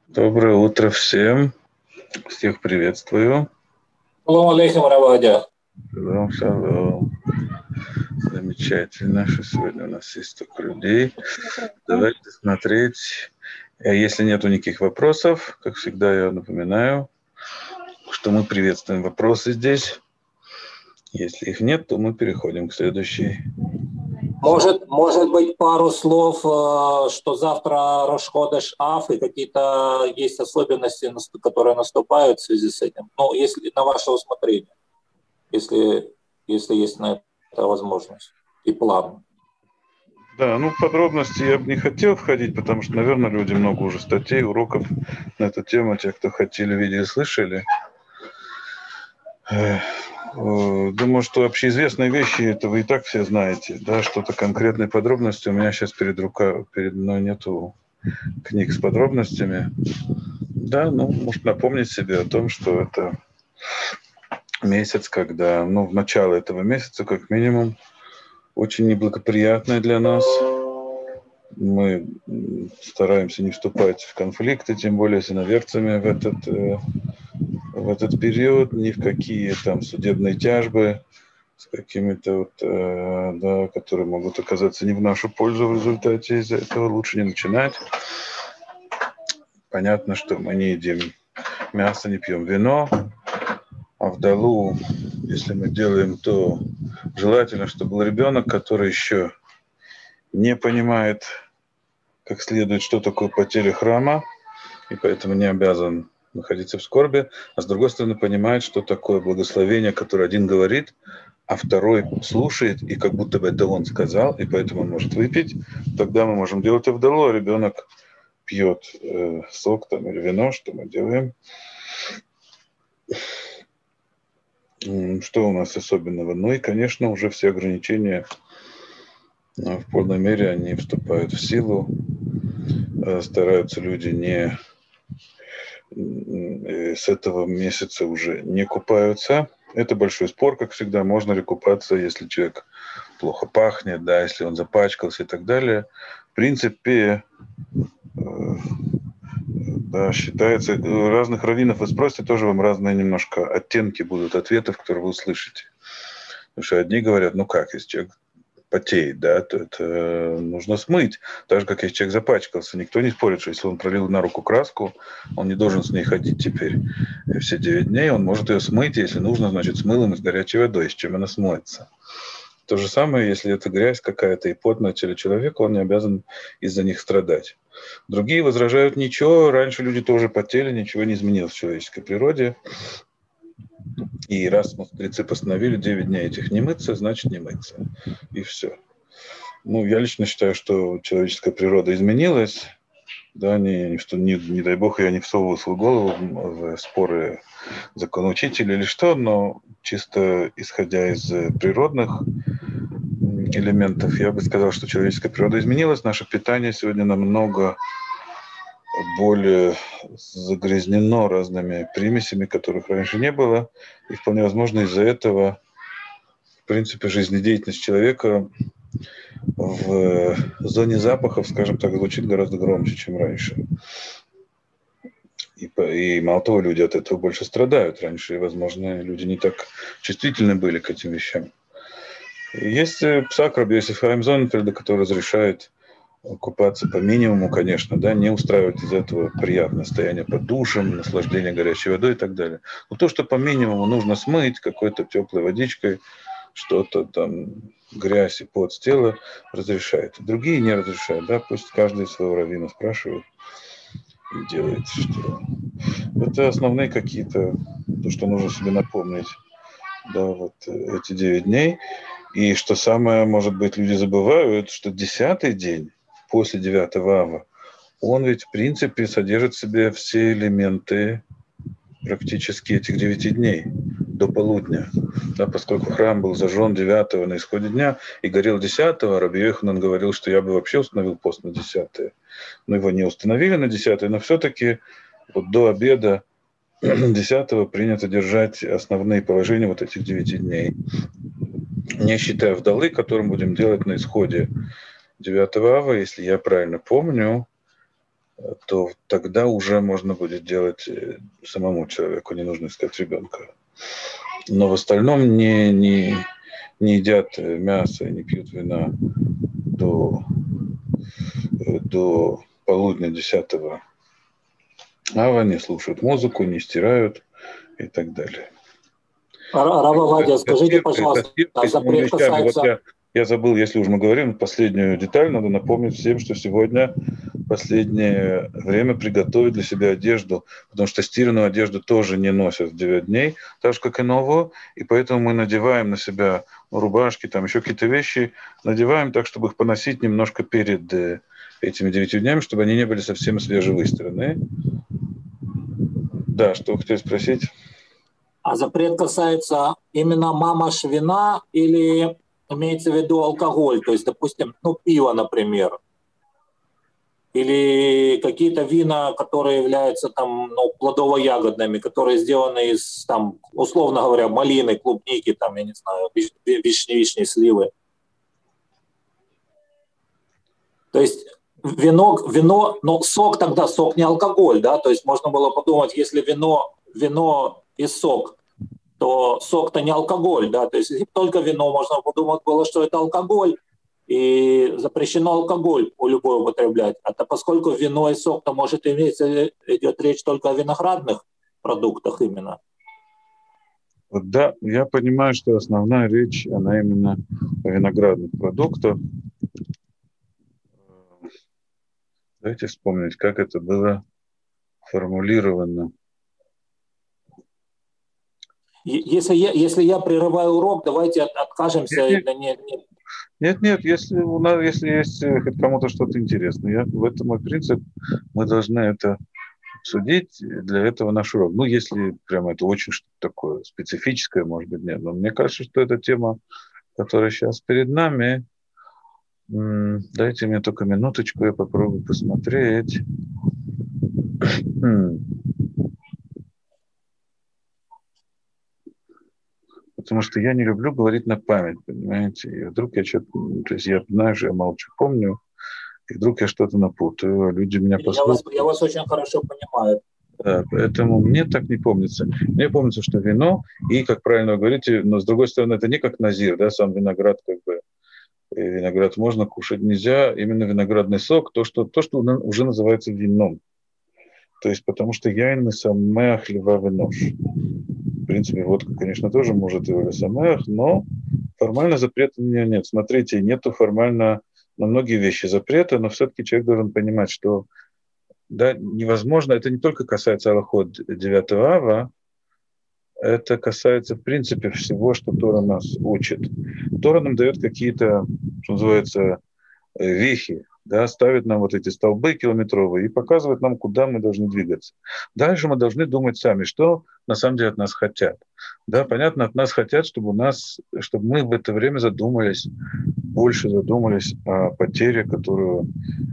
Доброе утро всем. Всех приветствую. Салам алейкум, Равадя. Шалом, шалом. Замечательно, что сегодня у нас есть столько людей. Давайте смотреть. Если нету никаких вопросов, как всегда, я напоминаю, что мы приветствуем вопросы здесь. Если их нет, то мы переходим к следующей. Может быть, пару слов, что завтра Рош ходеш Ав и какие-то есть особенности, которые наступают в связи с этим. Ну, если на ваше усмотрение, если, если есть на это возможность и план. Да, ну в подробности я бы не хотел входить, потому что, наверное, люди много уже статей, уроков на эту тему, те, кто хотели, видели, слышали. Думаю, что общеизвестные вещи, это вы и так все знаете. Да, что-то конкретные подробности у меня сейчас перед мной нету книг с подробностями. Да, ну, может напомнить себе о том, что это месяц, когда, ну, в начало этого месяца, как минимум, очень неблагоприятный для нас. Мы стараемся не вступать в конфликты, тем более с иноверцами в этот период, ни в какие там судебные тяжбы с какими-то вот, да, которые могут оказаться не в нашу пользу в результате из-за этого. Лучше не начинать. Понятно, что мы не едим мясо, не пьем вино. А вдалу, если мы делаем, то желательно, чтобы был ребенок, который еще не понимает как следует, что такое потеря храма, и поэтому не обязан находиться в скорби, а с другой стороны понимает, что такое благословение, которое один говорит, а второй слушает, и как будто бы это он сказал, и поэтому он может выпить, тогда мы можем делать авдалу, а ребенок пьет сок там, или вино, что мы делаем. Что у нас особенного? Ну и, конечно, уже все ограничения в полной мере они вступают в силу. Стараются люди не с этого месяца уже не купаются. Это большой спор, как всегда. Можно ли купаться, если человек плохо пахнет, да, если он запачкался и так далее. В принципе, да, считается, разных раввинов вы спросите, тоже вам разные немножко оттенки будут ответов, которые вы услышите. Потому что одни говорят, ну как, если человек потеет, да, то это нужно смыть. Так же, как если человек запачкался. Никто не спорит, что если он пролил на руку краску, он не должен с ней ходить теперь все 9 дней. Он может ее смыть, если нужно, значит, с мылом и с горячей водой, с чем она смоется. То же самое, если это грязь какая-то и пот на теле человека, он не обязан из-за них страдать. Другие возражают, ничего, раньше люди тоже потели, ничего не изменилось в человеческой природе. И раз мудрецы постановили 9 дней этих не мыться, значит не мыться. И все. Ну, я лично считаю, что человеческая природа изменилась. Да, не дай бог, я не всовываю свою голову в споры законоучителя или что, но чисто исходя из природных элементов, я бы сказал, что человеческая природа изменилась. Наше питание сегодня намного более загрязнено разными примесями, которых раньше не было. И вполне возможно из-за этого, в принципе, жизнедеятельность человека в зоне запахов, скажем так, звучит гораздо громче, чем раньше. И мало того, люди от этого больше страдают. Раньше, возможно, люди не так чувствительны были к этим вещам. Есть псак Раби Йосеф хаим Зонненфельда, который разрешает купаться по минимуму, конечно, да, не устраивать из этого приятное состояние под душем, наслаждение горячей водой и так далее. Но то, что по минимуму нужно смыть какой-то теплой водичкой, что-то там, грязь и пот с тела, разрешает. Другие не разрешают, да, пусть каждый своего раввина спрашивает и делает, что... Это основные какие-то, то, что нужно себе напомнить, да, вот эти 9 дней. И что самое, может быть, люди забывают, что 10-й день после 9-го ава, он ведь, в принципе, содержит в себе все элементы практически этих 9 дней до полудня. Да, поскольку храм был зажжен 9-го на исходе дня и горел 10-го, Раби Йоханан говорил, что я бы вообще установил пост на 10-е. Но его не установили на 10-е, но все-таки вот до обеда 10-го принято держать основные положения вот этих 9 дней. Не считая вдалы, которым будем делать на исходе 9-го ава, если я правильно помню, то тогда уже можно будет делать самому человеку, не нужно искать ребенка. Но в остальном не едят мясо, не пьют вина до полудня 10-го ава, не слушают музыку, не стирают и так далее. Рав Овадия, скажите, пожалуйста, запрет касается... Я забыл, если уж мы говорим последнюю деталь, надо напомнить всем, что сегодня последнее время приготовить для себя одежду, потому что стиранную одежду тоже не носят в 9 дней, так же, как и новую, и поэтому мы надеваем на себя рубашки, там еще какие-то вещи, надеваем так, чтобы их поносить немножко перед этими 9 днями, чтобы они не были совсем свежевыстиранные. Да, что вы хотели спросить? А запрет касается именно мамаш вина или имеется в виду алкоголь? То есть, допустим, пиво, например, или какие-то вина, которые являются там, плодово-ягодными, которые сделаны из, там, условно говоря, малины, клубники, там, я не знаю, вишни, сливы. То есть вино, но сок тогда, сок не алкоголь, да? То есть можно было подумать, если вино и сок, то сок-то не алкоголь, да, то есть если только вино, можно подумать было, что это алкоголь, и запрещено алкоголь у любой употреблять. А то поскольку вино и сок-то может иметь, идет речь только о виноградных продуктах именно. Да, я понимаю, что основная речь, она именно о виноградных продуктах. Давайте вспомнить, как это было формулировано. Если я прерываю урок, давайте откажемся. Нет, если есть хоть кому-то что-то интересное, в этом мой принцип, мы должны это обсудить, для этого наш урок. Если прямо это очень что-то такое специфическое, может быть, нет. Но мне кажется, что эта тема, которая сейчас перед нами, дайте мне только минуточку, я попробую посмотреть. Потому что я не люблю говорить на память, понимаете? И вдруг я что-то... То есть я знаю, что я молчу, помню, и вдруг я что-то напутаю, люди меня послушают. Я вас очень хорошо понимаю. Да, поэтому мне так не помнится. Мне помнится, что вино, и, как правильно вы говорите, но с другой стороны, это не как назир, да, сам виноград виноград можно кушать, нельзя, именно виноградный сок, то, что уже называется вином. То есть, потому что яин мы самеах лива винош. В принципе, водка, конечно, тоже может и самеах, но формально запрета у нее нет. Смотрите, нету формально на многие вещи запрета, но все-таки человек должен понимать, что да, невозможно, это не только касается алахот 9 ава, это касается, в принципе, всего, что Тора нас учит. Тора нам дает какие-то, что называется, вехи, да, ставит нам вот эти столбы километровые и показывает нам, куда мы должны двигаться. Дальше мы должны думать сами, что на самом деле от нас хотят. Да, понятно, от нас хотят, чтобы мы в это время больше задумались о потере, которую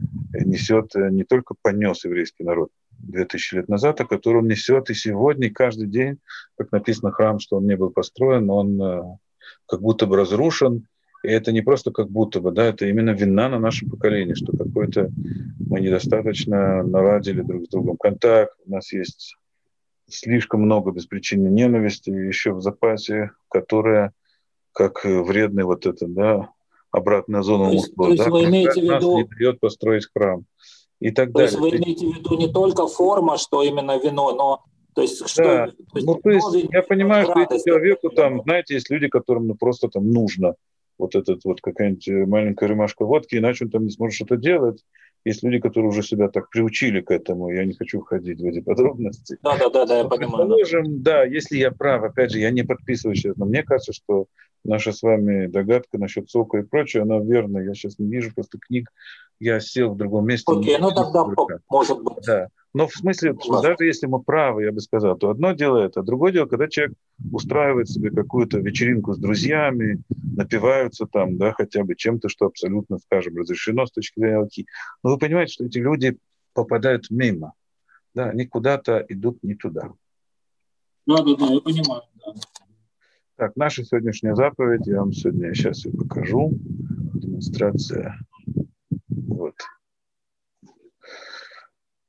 не только понес еврейский народ 2000 лет назад, а которую он несет и сегодня, и каждый день, как написано, храм, что он не был построен, он как будто бы разрушен. И это не просто как будто бы, да, это именно вина на нашем поколении, что мы недостаточно наладили друг с другом контакт, у нас есть слишком много беспричинной ненависти еще в запасе, которая, как вредный обратная зона мусора, нас не дает построить храм. И так далее. То есть вы имеете в виду не только форма, что именно вино, но то есть да. Я понимаю, что человеку знаете, есть люди, которым просто нужно какая-нибудь маленькая рюмашка водки, иначе он не сможет что-то делать. Есть люди, которые уже себя так приучили к этому, я не хочу входить в эти подробности. Да, я понимаю. Предположим, если я прав, опять же, я не подписываюсь сейчас, но мне кажется, что наша с вами догадка насчет сока и прочее, она верна. Я сейчас не вижу просто книг, я сел в другом месте. Окей, тогда может быть. Да. Но в смысле, даже если мы правы, я бы сказал, то одно дело это, а другое дело, когда человек устраивает себе какую-то вечеринку с друзьями, напиваются там, да, хотя бы чем-то, что абсолютно, скажем, разрешено с точки зрения алахи. Но вы понимаете, что эти люди попадают мимо. Да, они куда-то идут не туда. Да, я понимаю. Да. Так, наша сегодняшняя заповедь, я вам сегодня сейчас ее покажу. Демонстрация. Вот.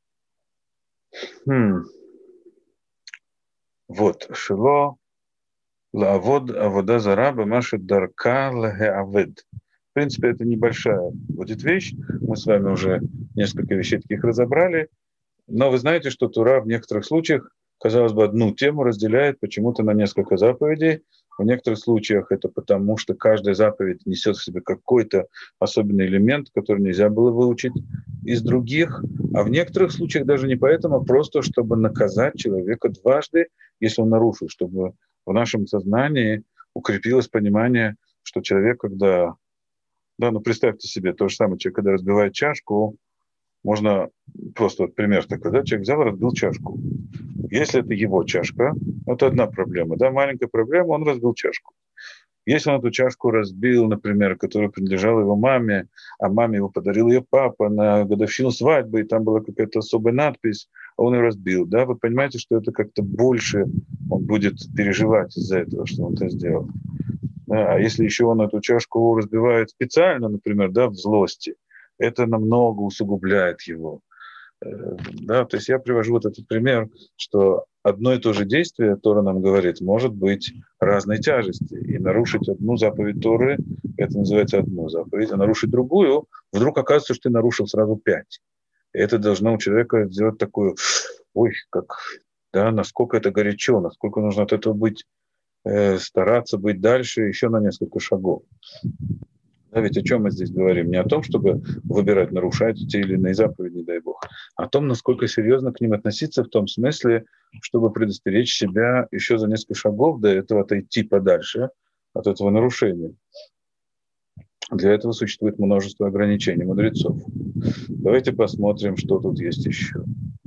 Вот, шило лаавод авода зара бамаши дарка лагеавед. В принципе, это небольшая будет вещь. Мы с вами уже несколько вещей таких разобрали. Но вы знаете, что Тура в некоторых случаях, казалось бы, одну тему разделяет почему-то на несколько заповедей. В некоторых случаях это потому, что каждая заповедь несет в себе какой-то особенный элемент, который нельзя было выучить из других. А в некоторых случаях даже не поэтому, а просто чтобы наказать человека дважды, если он нарушил, чтобы в нашем сознании укрепилось понимание, что человек, когда... Да, ну представьте себе, то же самое, человек, когда разбивает чашку, можно просто вот пример такой, да, человек взял и разбил чашку. Если это его чашка, это одна проблема, да, маленькая проблема, он разбил чашку. Если он эту чашку разбил, например, которая принадлежала его маме, а маме его подарил ее папа на годовщину свадьбы, и там была какая-то особая надпись, а он ее разбил, да, вы понимаете, что это как-то больше он будет переживать из-за этого, что он это сделал. Да, а если еще он эту чашку разбивает специально, например, да, в злости, это намного усугубляет его. Да, то есть я привожу вот этот пример, что одно и то же действие, Тора нам говорит, может быть разной тяжести. И нарушить одну заповедь Торы, это называется одну заповедь, а нарушить другую, вдруг оказывается, что ты нарушил сразу 5. И это должно у человека сделать такую, ой, как, да, насколько это горячо, насколько нужно от этого быть, стараться быть дальше еще на несколько шагов. Да, ведь о чем мы здесь говорим? Не о том, чтобы выбирать, нарушать те или иные заповеди, не дай бог, а о том, насколько серьезно к ним относиться в том смысле, чтобы предостеречь себя еще за несколько шагов до этого, отойти подальше от этого нарушения. Для этого существует множество ограничений мудрецов. Давайте посмотрим, что тут есть еще.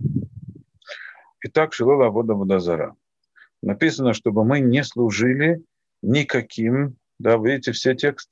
Итак, шило лаавод авода зара. Написано, чтобы мы не служили никаким, да, видите все тексты?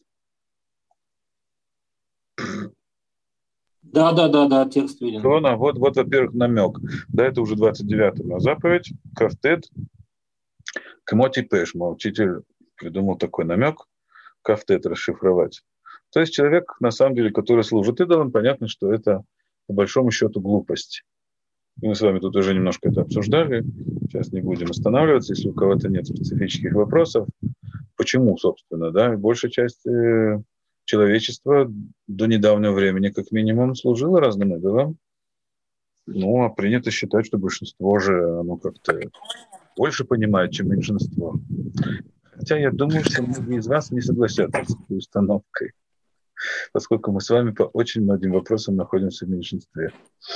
Да, текст виден. Вот, во-первых, намек. Да, это уже 29-я заповедь, кафтет, кмоти пешма. Учитель придумал такой намек, кафтет расшифровать. То есть человек, на самом деле, который служит идолам, понятно, что это по большому счету глупость. И мы с вами тут уже немножко это обсуждали. Сейчас не будем останавливаться, если у кого-то нет специфических вопросов. Почему, собственно, да? Большая часть человечества до недавнего времени, как минимум, служило разным идолам. Ну, а принято считать, что большинство же, оно как-то больше понимает, чем меньшинство. Хотя я думаю, что многие из вас не согласятся с этой установкой, поскольку мы с вами по очень многим вопросам находимся в меньшинстве.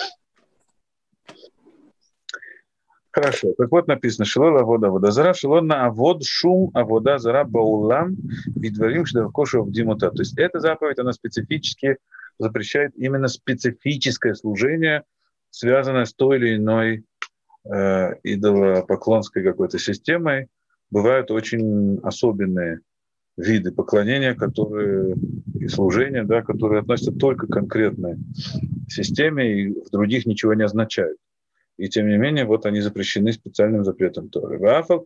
Хорошо. Так вот написано, шило лаавод авода зара, шило наавод шум авода зара баулам бидварим шдаркошев димута. То есть эта заповедь, она специфически запрещает именно специфическое служение, связанное с той или иной идолопоклонской какой-то системой. Бывают очень особенные виды поклонения, которые и служения, да, которые относятся только к конкретной системе и в других ничего не означают. И тем не менее, вот они запрещены специальным запретом Торы. То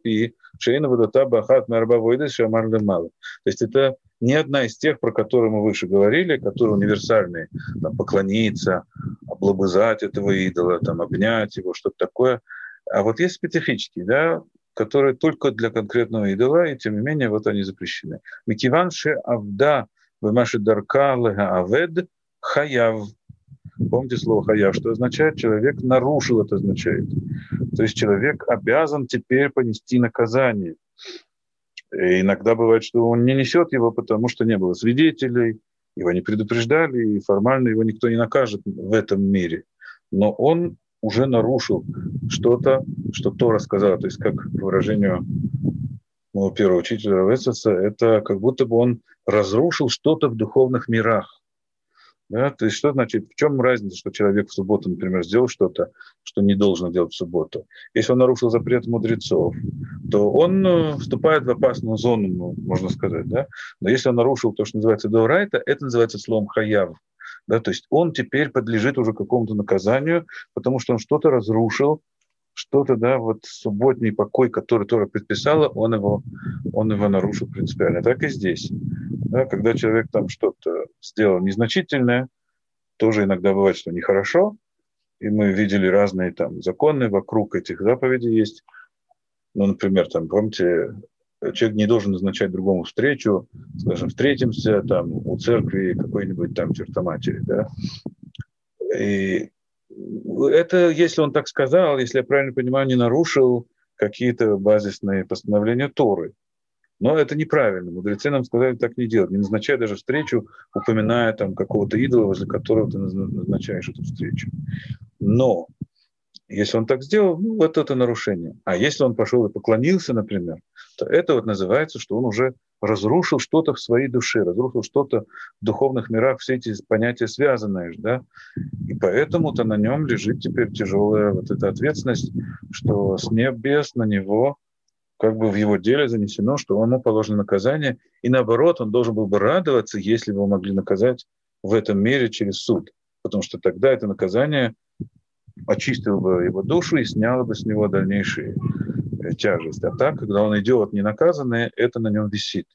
есть это не одна из тех, про которые мы выше говорили, которые универсальные. Там, поклониться, облобызать этого идола, там, обнять его, что-то такое. А вот есть специфические, да, которые только для конкретного идола, и тем не менее, вот они запрещены. Микиван ше авда вемаши дарка легаавед хаяв. Помните слово «хаяв», что означает? Человек нарушил, это означает. То есть человек обязан теперь понести наказание. И иногда бывает, что он не несет его, потому что не было свидетелей, его не предупреждали, и формально его никто не накажет в этом мире. Но он уже нарушил что-то, что Тора сказала. То есть, как по выражению моего первого учителя Равесоса, это как будто бы он разрушил что-то в духовных мирах. Да, то есть что значит, в чем разница, что человек в субботу, например, сделал что-то, что не должен делать в субботу? Если он нарушил запрет мудрецов, то он вступает в опасную зону, можно сказать. Да? Но если он нарушил то, что называется деорайта, это называется словом хаяв. Да? То есть он теперь подлежит уже какому-то наказанию, потому что он что-то разрушил, что-то, да, вот субботний покой, который Тора предписала, он его нарушил принципиально. Так и здесь. Да, когда человек там что-то сделал незначительное, тоже иногда бывает, что нехорошо, И мы видели разные там законы вокруг этих заповедей есть. Ну, например, там, помните, человек не должен назначать другому встречу, скажем, встретимся там у церкви какой-нибудь там чертоматери, да. И это, если он так сказал, если я правильно понимаю, не нарушил какие-то базисные постановления Торы. Но это неправильно. Мудрецы нам сказали так не делать. Не назначай даже встречу, упоминая там какого-то идола, возле которого ты назначаешь эту встречу. Но если он так сделал, ну, вот это нарушение. А если он пошел и поклонился, например, то это вот называется, что он уже разрушил что-то в своей душе, разрушил что-то в духовных мирах, все эти понятия связанные, да, и поэтому-то на нем лежит теперь тяжелая вот эта ответственность, что с небес на него, как бы в его деле занесено, что ему положено наказание, и наоборот, он должен был бы радоваться, если бы его могли наказать в этом мире через суд, потому что тогда это наказание очистило бы его душу и сняло бы с него дальнейшие тяжесть. А так, когда он идет ненаказанный, это на нем висит.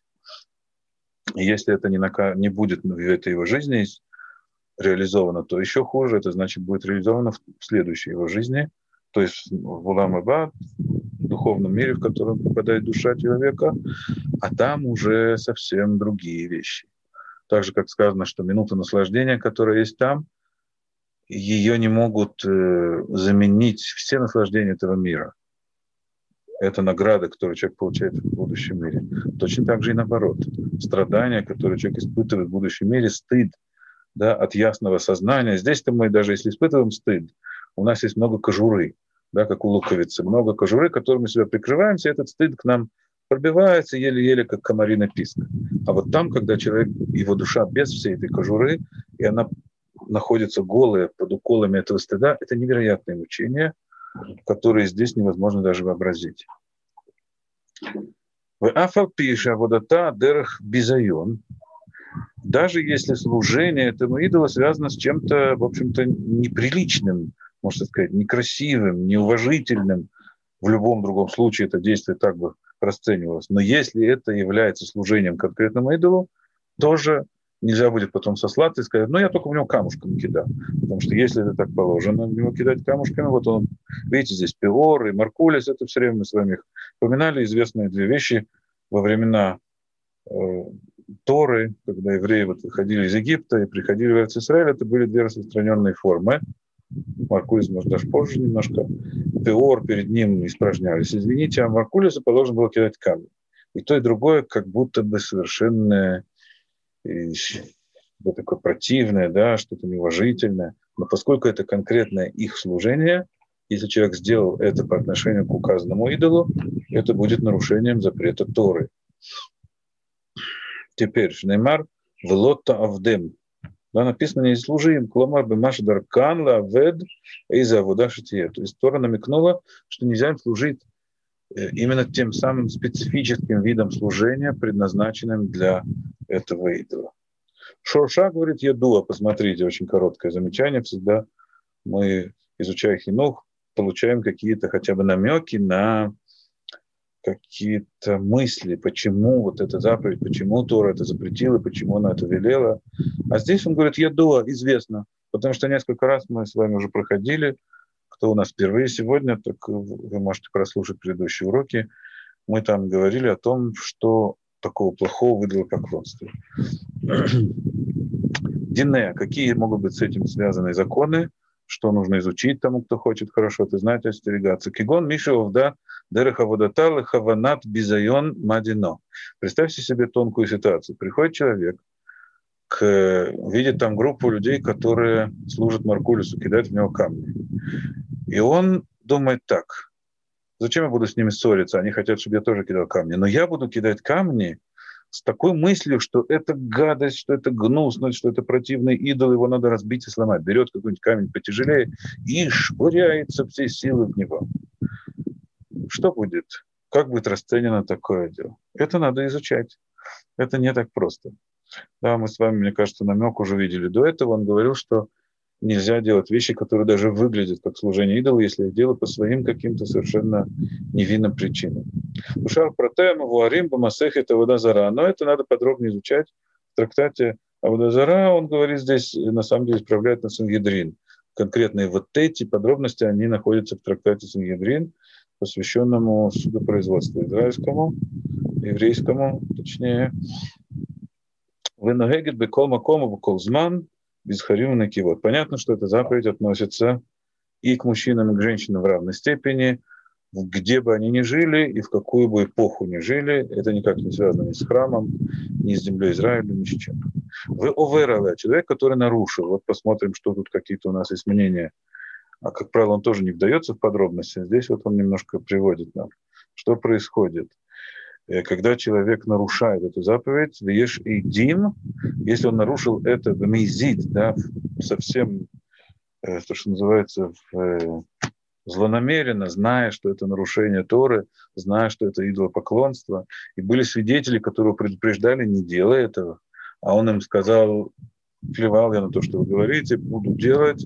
И если это не будет в этой его жизни реализовано, то еще хуже, это значит будет реализовано в следующей его жизни, то есть в Улам Аба, в духовном мире, в котором попадает душа человека, а там уже совсем другие вещи. Так же, как сказано, что минута наслаждения, которая есть там, ее не могут заменить все наслаждения этого мира. Это награда, которую человек получает в будущем мире. Точно так же и наоборот. Страдания, которые человек испытывает в будущем мире, стыд, да, от ясного сознания. Здесь-то мы, даже если испытываем стыд, у нас есть много кожуры, да, как у луковицы, много кожуры, которыми мы себя прикрываемся, и этот стыд к нам пробивается еле-еле, как комариный писк. А вот там, когда человек, его душа без всей этой кожуры, и она находится голая под уколами этого стыда, это невероятное мучение, которые здесь невозможно даже вообразить. В Афалпиша водота дерах бизайон, даже если служение этому идолу связано с чем-то, в общем-то, неприличным, можно сказать, некрасивым, неуважительным, в любом другом случае это действие так бы расценивалось. Но если это является служением конкретному идолу, тоже нельзя будет потом сослаться и сказать, ну, я только в него камушками кидал. Потому что если это так положено, в него кидать камушками, вот он, видите, здесь Пеор и Маркулис, это все время мы с вами их упоминали, известные две вещи во времена Торы, когда евреи вот выходили из Египта и приходили в Израиль, это были две распространенные формы. Маркулис, может, даже позже немножко. Пеор, перед ним испражнялись. Извините, а Маркулису положено было кидать камни. И то, и другое как будто бы совершенно что-то такое противное, да, что-то неуважительное. Но поскольку это конкретное их служение, если человек сделал это по отношению к указанному идолу, это будет нарушением запрета Торы. Теперь Шнеймар «Велотта авдем». Да, написано «Не служи им, кломар бемаш даркан лавед из авуда шитие». То есть Тора намекнула, что нельзя им служить именно тем самым специфическим видом служения, предназначенным для этого идола. Шорша говорит «Ядуа». Посмотрите, очень короткое замечание. Всегда мы, изучая хинух, получаем какие-то хотя бы намеки на какие-то мысли, почему вот эта заповедь, почему Тора это запретила, почему она это велела. А здесь он говорит «Ядуа», известно, потому что несколько раз мы с вами уже проходили, кто у нас впервые сегодня, так вы можете прослушать предыдущие уроки, мы там говорили о том, что такого плохого в идолопоклонстве. Дине, какие могут быть с этим связаны законы, что нужно изучить тому, кто хочет хорошо это знать, остерегаться. Кигон Миша Овда Дереха Водатал Хаванат Бизайон Мадино. Представьте себе тонкую ситуацию. Приходит человек, видит там группу людей, которые служат Маркулису, кидают в него камни. И он думает так: зачем я буду с ними ссориться? Они хотят, чтобы я тоже кидал камни. Но я буду кидать камни с такой мыслью, что это гадость, что это гнусность, что это противный идол, его надо разбить и сломать. Берет какой-нибудь камень потяжелее и швыряется всей силы в него. Что будет? Как будет расценено такое дело? Это надо изучать. Это не так просто. Да, мы с вами, мне кажется, намек уже видели до этого. Он говорил, что нельзя делать вещи, которые даже выглядят как служение идолу, если их делать по своим каким-то совершенно невинным причинам. Ушар протеем, вуарим, бамасехет, аводазара. Но это надо подробнее изучать. В трактате Аводазара, он говорит здесь, на самом деле, исправляет на Сангедрин. конкретные вот эти подробности, они находятся в трактате Сангедрин, посвященному судопроизводству израильскому, еврейскому, точнее. Веногегет бекол макому бекол зман без харим кивот. Понятно, что эта заповедь относится и к мужчинам, и к женщинам в равной степени, где бы они ни жили и в какую бы эпоху ни жили. Это никак не связано ни с храмом, ни с землей Израиля, ни с чем. Вы оверале, человек, который нарушил. Вот посмотрим, что тут какие-то у нас есть мнения. А, как правило, он тоже не вдается в подробности. Здесь вот он немножко приводит нам, что происходит. Когда человек нарушает эту заповедь, веш и дим, если он нарушил это в мизид, да, совсем, то, что называется, злонамеренно, зная, что это нарушение Торы, зная, что это идолопоклонство, и были свидетели, которые предупреждали, не делай этого, а он им сказал, плевал я на то, что вы говорите, буду делать.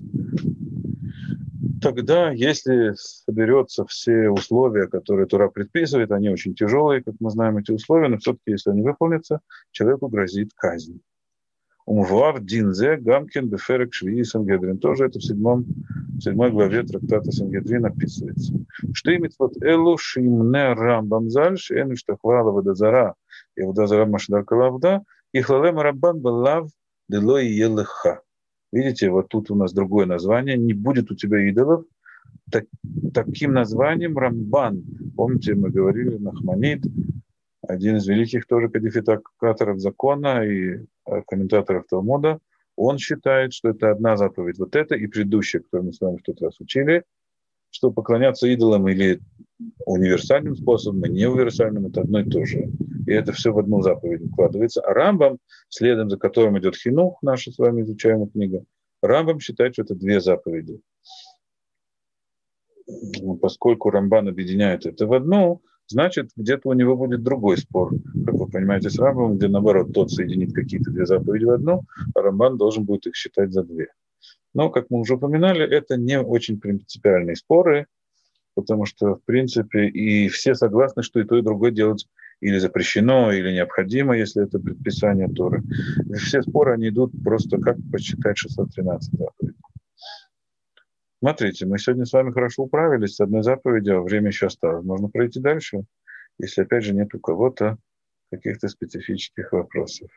Тогда, если соберется все условия, которые Тора предписывает, они очень тяжелые, как мы знаем, эти условия, но все-таки, если они выполнятся, человеку грозит казнь. Умвуав динзе гамкин беферек швии Сангедрин. Тоже это в 7 главе трактата Сангедрин описывается. Что имеет вот элу шимне рамбам зальш, эну штахвала водозара, и водозара машдар калавда, и хлалем раббан балав делой елеха. Видите, вот тут у нас другое название. Не будет у тебя идолов. Таким названием Рамбан. Помните, мы говорили, Нахманид, один из великих тоже кодификаторов закона и комментаторов Талмуда, он считает, что это одна заповедь. Вот это и предыдущая, которую мы с вами в тот раз учили, что поклоняться идолам или универсальным способом, и неуниверсальным, это одно и то же. И это все в одну заповедь укладывается. А Рамбам, следом за которым идет Хинух, наша с вами изучаемая книга, Рамбам считает, что это две заповеди. Поскольку Рамбан объединяет это в одну, значит, где-то у него будет другой спор. Как вы понимаете, с Рамбамом, где, наоборот, тот соединит какие-то две заповеди в одну, а Рамбан должен будет их считать за две. Но, как мы уже упоминали, это не очень принципиальные споры, потому что, в принципе, и все согласны, что и то, и другое делать или запрещено, или необходимо, если это предписание Торы. Все споры, они идут просто как посчитать 613 заповедей. Смотрите, мы сегодня с вами хорошо управились с одной заповедью, а время еще осталось. Можно пройти дальше, если, опять же, нет у кого-то каких-то специфических вопросов.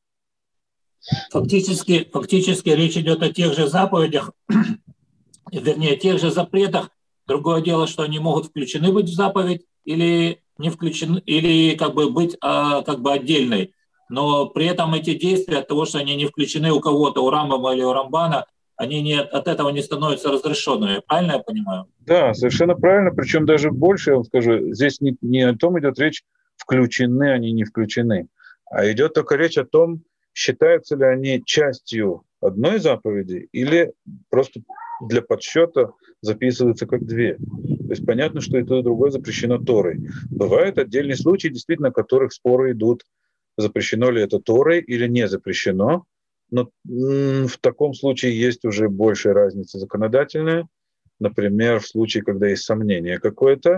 Фактически речь идет о тех же заповедях, вернее, тех же запретах. Другое дело, что они могут включены быть в заповедь или не включены, или как бы быть как бы отдельной. Но при этом эти действия, от того, что они не включены у кого-то, у Рамбама или у Рамбана, они от этого не становятся разрешенными. Правильно я понимаю? Да, совершенно правильно. Причем даже больше, я вам скажу, здесь не о том идет речь, включены они, не включены, а идет только речь о том, считаются ли они частью одной заповеди или просто для подсчета записываются как две. То есть понятно, что и то, и другое запрещено Торой. Бывают отдельные случаи, действительно, в которых споры идут, запрещено ли это Торой или не запрещено. Но в таком случае есть уже большая разница законодательная. Например, в случае, когда есть сомнение какое-то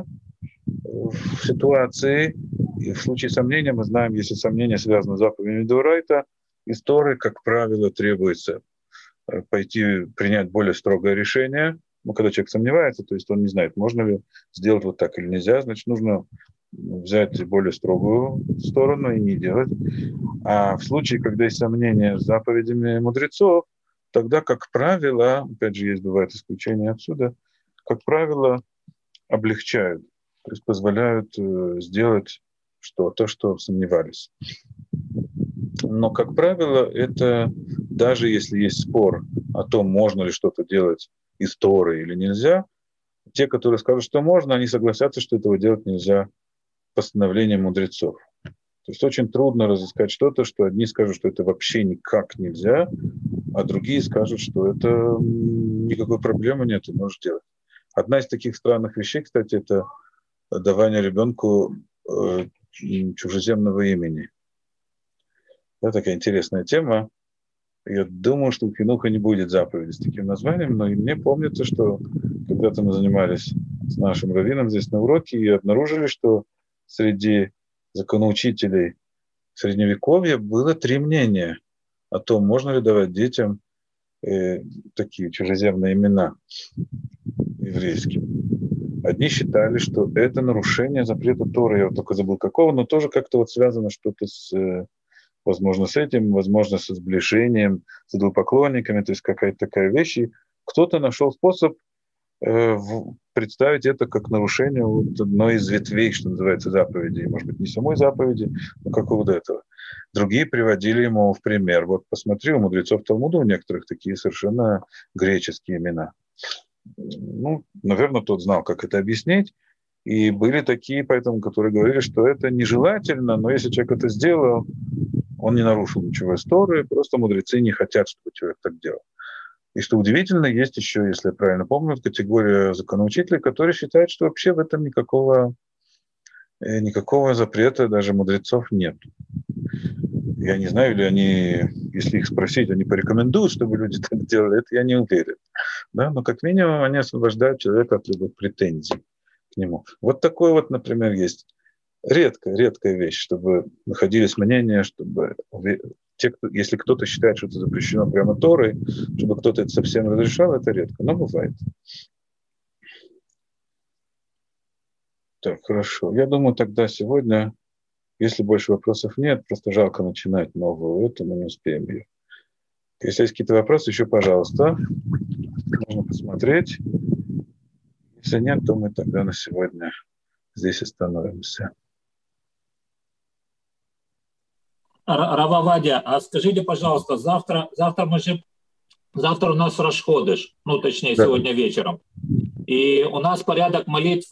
в ситуации, и в случае сомнения мы знаем, если сомнение связано с заповедью Деорайта, из Торы, как правило, требуется пойти принять более строгое решение. Ну, когда человек сомневается, то есть он не знает, можно ли сделать вот так или нельзя, значит, нужно взять более строгую сторону и не делать. А в случае, когда есть сомнения с заповедями мудрецов, тогда, как правило, опять же, есть бывают исключения отсюда, как правило, облегчают, то есть позволяют сделать то, что сомневались. Но, как правило, это даже если есть спор о том, можно ли что-то делать из Торы или нельзя, те, которые скажут, что можно, они согласятся, что этого делать нельзя постановлением мудрецов. То есть очень трудно разыскать что-то, что одни скажут, что это вообще никак нельзя, а другие скажут, что это никакой проблемы нет, ты можешь делать. Одна из таких странных вещей, кстати, это давание ребенку чужеземного имени. Это такая интересная тема. Я думаю, что у Хинуха не будет заповеди с таким названием, но и мне помнится, что когда-то мы занимались с нашим раввином здесь на уроке и обнаружили, что среди законоучителей Средневековья было 3 мнения о том, можно ли давать детям такие чужеземные имена еврейские. Одни считали, что это нарушение запрета Торы, я вот только забыл какого, но тоже как-то вот связано что-то возможно, с этим, возможно, с сближением, с идолопоклонниками, то есть какая-то такая вещь. И кто-то нашел способ представить это как нарушение вот одной из ветвей, что называется, заповедей. Может быть, не самой заповеди, но какого-то этого. Другие приводили ему в пример. Вот посмотри, у мудрецов Талмуда у некоторых такие совершенно греческие имена. Ну, наверное, тот знал, как это объяснить. И были такие, поэтому, которые говорили, что это нежелательно, но если человек это сделал, он не нарушил ничего из Торы, просто мудрецы не хотят, чтобы человек так делал. И что удивительно, есть еще, если я правильно помню, категория законоучителей, которые считают, что вообще в этом никакого запрета даже мудрецов нет. Я не знаю, или они, если их спросить, они порекомендуют, чтобы люди так делали, это я не уверен. Да? Но как минимум они освобождают человека от любых претензий к нему. Вот такой вот, например, есть редкая вещь, чтобы находились мнения, чтобы если кто-то считает, что это запрещено прямо Торой, чтобы кто-то это совсем разрешал, это редко, но бывает. Так, хорошо. Я думаю, тогда сегодня, если больше вопросов нет, просто жалко начинать новую, это мы не успеем ее. Если есть какие-то вопросы, еще, пожалуйста, можно посмотреть. Если нет, то мы тогда на сегодня здесь остановимся. Рав Овадия, а скажите, пожалуйста, завтра у нас Рош ходеш, ну, точнее, Да. сегодня вечером. И у нас порядок молитв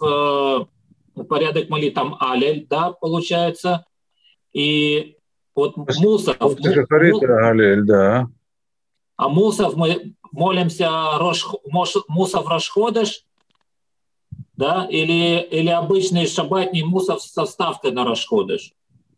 там Алель, да, получается. И вот Мусав. Алель, да. А Мусав мы молимся Мусав Рош ходеш, да, или обычный шаббатний Мусав со вставкой на Рош ходеш.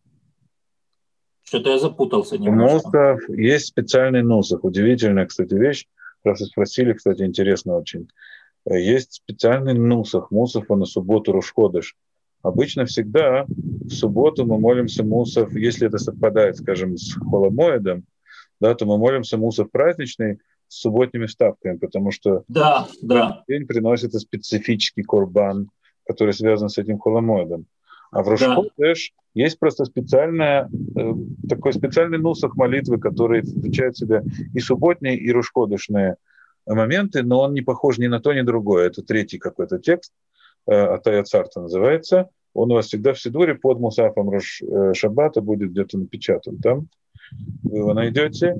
Что-то я запутался немножко. Нусах, есть специальный нусах. Удивительная, кстати, вещь. Раз вы спросили, кстати, интересно очень. Есть специальный нусах. Мусав на субботу Рош ходеш. Обычно всегда в субботу мы молимся мусав, если это совпадает, скажем, с холомоэдом, да, то мы молимся мусав праздничный с субботними вставками, потому что день приносится специфический корбан, который связан с этим холомоэдом. А в Рош ходеш есть просто такой специальный нусах молитвы, который включает в себя и субботние, и Рош ходешные моменты, но он не похож ни на то, ни на другое. Это третий какой-то текст, Атая Царта называется. Он у вас всегда в Сидуре под мусафом Рош Шаббата будет где-то напечатан там. Вы его найдете.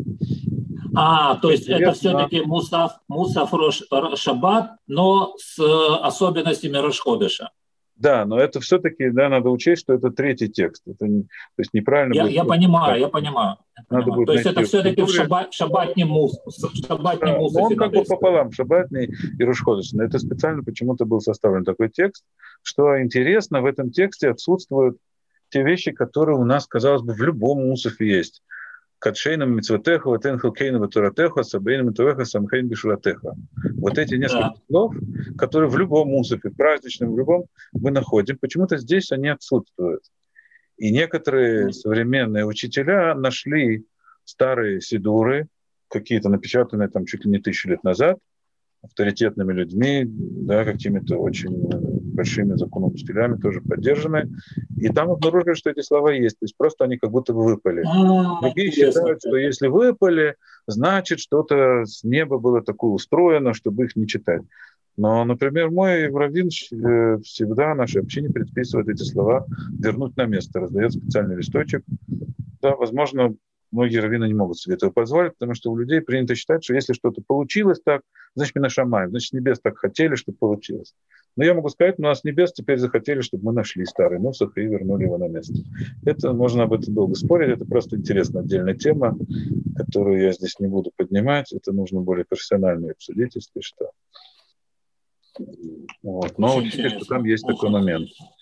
То есть это все-таки мусаф Рош Шаббат, но с особенностями Рош ходеша. Да, но это все-таки, да, надо учесть, что это третий текст. Это то есть неправильно будет. Я понимаю. То есть это все-таки шаббатний мусаф. Он как бы пополам, шаббатный и Рош ходеш. Но это специально почему-то был составлен такой текст. Что интересно, в этом тексте отсутствуют те вещи, которые у нас, казалось бы, в любом мусафе есть. Кадшейном митцвотеха, ватенхал кейном туратеха, сабейном митцвотеха, самхейн бишуратеха. Вот эти несколько слов, которые в любом мусафе, в праздничном, в любом, мы находим. Почему-то здесь они отсутствуют. И некоторые современные учителя нашли старые сидуры, какие-то напечатанные там чуть ли не 1000 лет назад, авторитетными людьми, да, какими-то очень большими законоучителями, тоже поддержанные. И там обнаружили, что эти слова есть. То есть просто они как будто бы выпали. Другие считают, что если выпали, значит, что-то с неба было такое устроено, чтобы их не читать. Но, например, мой раввин всегда нашей общине предписывает эти слова вернуть на место, раздает специальный листочек. Да, возможно, многие раввины не могут себе этого позволить, потому что у людей принято считать, что если что-то получилось так, значит, мы шамаем, значит, небес так хотели, чтобы получилось. Но я могу сказать, у нас небес теперь захотели, чтобы мы нашли старый нусах и вернули его на место. Это можно об этом долго спорить, это просто интересная отдельная тема, которую я здесь не буду поднимать, это нужно более профессионально обсудить, если что. Вот. Но учитывая, что там есть такой момент.